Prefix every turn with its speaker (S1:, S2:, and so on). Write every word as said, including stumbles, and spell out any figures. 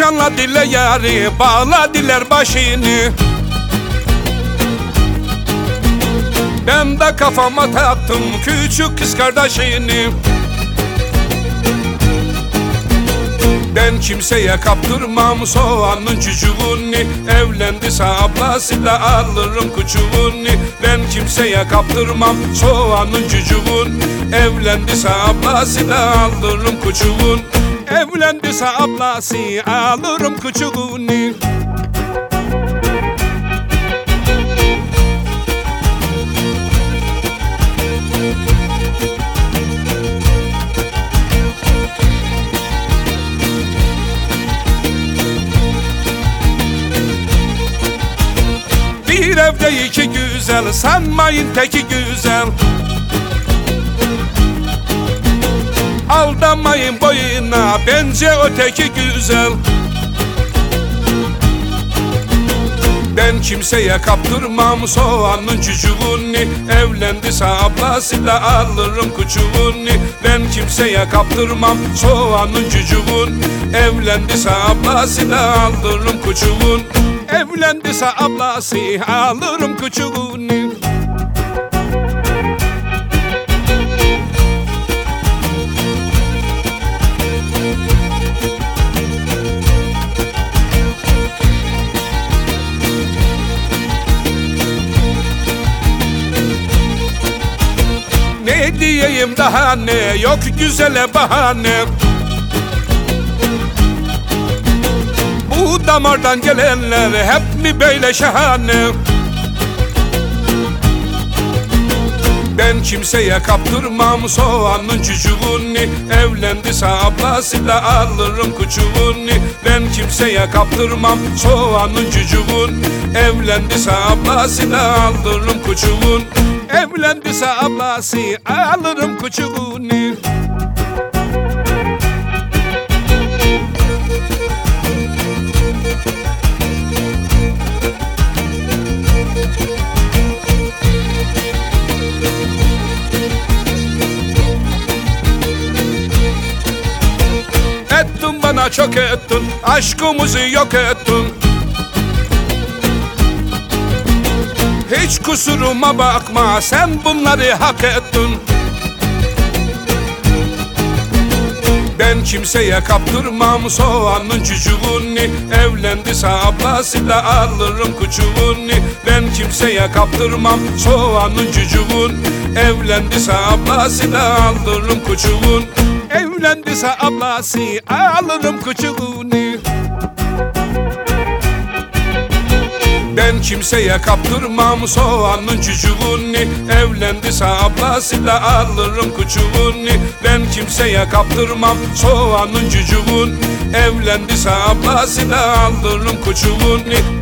S1: Nişanla dile yari, bağla diller başını. Ben de kafama taktım küçük kız kardeşini. Ben kimseye kaptırmam soğanın cücüğünü. Evlendiyse ablasıyla alırım küçüğünü. Ben kimseye kaptırmam soğanın cücüğün. Evlendiyse ablasıyla alırım küçüğün. Evlendiyse ablası alırım küçüğünü. Bir evde iki güzel, sanmayın teki güzel. Aldanmayın boyuna, bence öteki güzel. Ben kimseye kaptırmam soğanın cücüğünü. Evlendiyse ablasıyla alırım küçüğünü. Ben kimseye kaptırmam soğanın cücüğün. Evlendiyse ablasıyla alırım küçüğün. Evlendiyse ablası alırım küçüğünü. Ne diyeyim daha ne, yok güzele bahane. Bu damardan gelenler hep mi böyle şahane? Ben kimseye kaptırmam soğanın cücüğünü. Evlendiyse ablasıyla alırım küçüğünü. Ben kimseye kaptırmam soğanın cücüğün. Evlendiyse ablasıyla alırım küçüğün. Evlendiyse ablası alırım küçüğünü. Ettin bana çok ettin, aşkımızı yok ettin. Hiç kusuruma bakma, sen bunları hak ettin. Ben kimseye kaptırmam soğanın cücüğünü. Evlendiyse ablasıyla alırım küçüğünü. Ben kimseye kaptırmam soğanın cücüğün. Evlendiyse ablasıyla alırım küçüğün. Evlendiyse ablası alırım küçüğünü. Ben kimseye kaptırmam soğanın cücüğünü. Evlendiyse ablasıyla alırım küçüğünü. Ben kimseye kaptırmam soğanın cücüğün. Evlendiyse ablasıyla alırım küçüğünü.